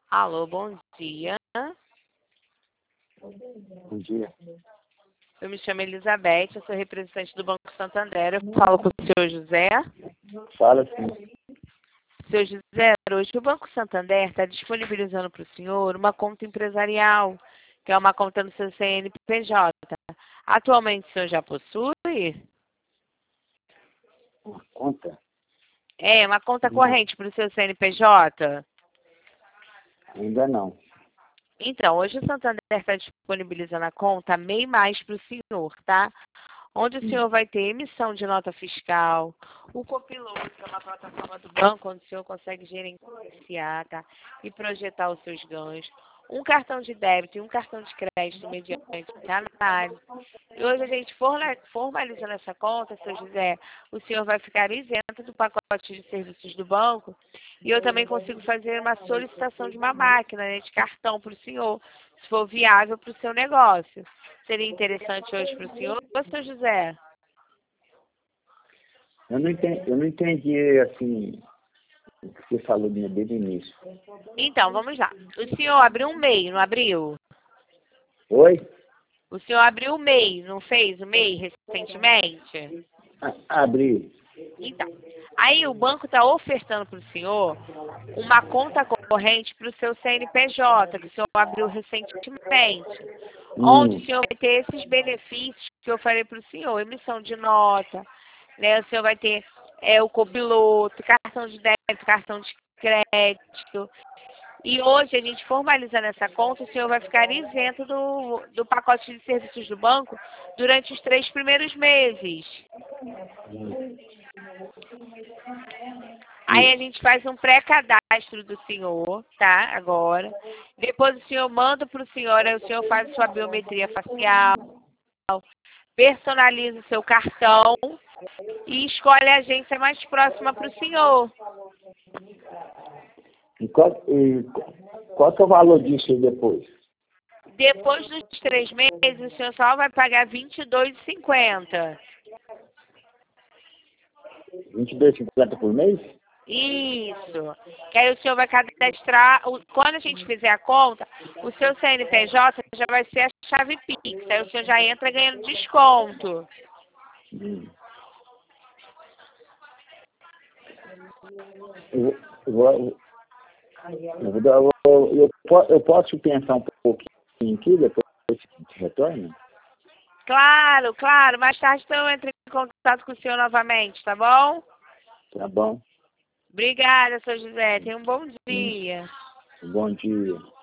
Alô, bom dia. Bom dia. Eu me chamo Elizabeth, eu sou representante do Banco Santander. Eu falo com o senhor José. Fala sim. Senhor José, hoje o Banco Santander está disponibilizando para o senhor uma conta empresarial, que é uma conta no seu CNPJ. Atualmente o senhor já possui? Uma conta? É, uma conta Não, corrente para o seu CNPJ? ainda não. Então, hoje o Santander está disponibilizando a conta MEI Mais para o senhor, tá? Onde o senhor vai ter emissão de nota fiscal, o Copiloto, que é uma plataforma do banco onde o senhor consegue gerenciar, tá? E projetar os seus ganhos. Um cartão de débito e um cartão de crédito mediante análise. E hoje a gente formalizando essa conta, seu José, o senhor vai ficar isento do pacote de serviços do banco e eu também consigo fazer uma solicitação de uma máquina, né, de cartão para o senhor, se for viável para o seu negócio. Seria interessante hoje para o senhor, seu José? Eu não entendi, assim, o que você falou desde o início. Então, vamos lá. O senhor abriu um MEI, não abriu? Oi? O senhor abriu o MEI, não fez o MEI recentemente? Abri. Então, aí o banco está ofertando para o senhor uma conta corrente para o seu CNPJ, que o senhor abriu recentemente, onde o senhor vai ter esses benefícios que eu falei para o senhor, emissão de nota, né? O senhor vai ter o copiloto, cartão de débito, cartão de crédito. E hoje, a gente formalizando essa conta, o senhor vai ficar isento do pacote de serviços do banco durante os 3 primeiros meses. Aí a gente faz um pré-cadastro do senhor, tá? Agora. Depois o senhor manda para o senhor, aí o senhor faz sua biometria facial, personaliza o seu cartão e escolhe a agência mais próxima para o senhor. E qual que é o valor disso aí depois? Depois dos 3 meses, o senhor só vai pagar R$ 22,50. 22,50 por mês? Isso. Que aí o senhor vai cadastrar, quando a gente fizer a conta, o seu CNPJ já vai ser a chave Pix. Aí o senhor já entra ganhando desconto. Eu posso pensar um pouquinho aqui, depois você retorna? Claro, claro. Mais tarde então eu entro em contato com o senhor novamente, tá bom? Tá bom. Obrigada, seu José. Tenha um bom dia. Bom dia.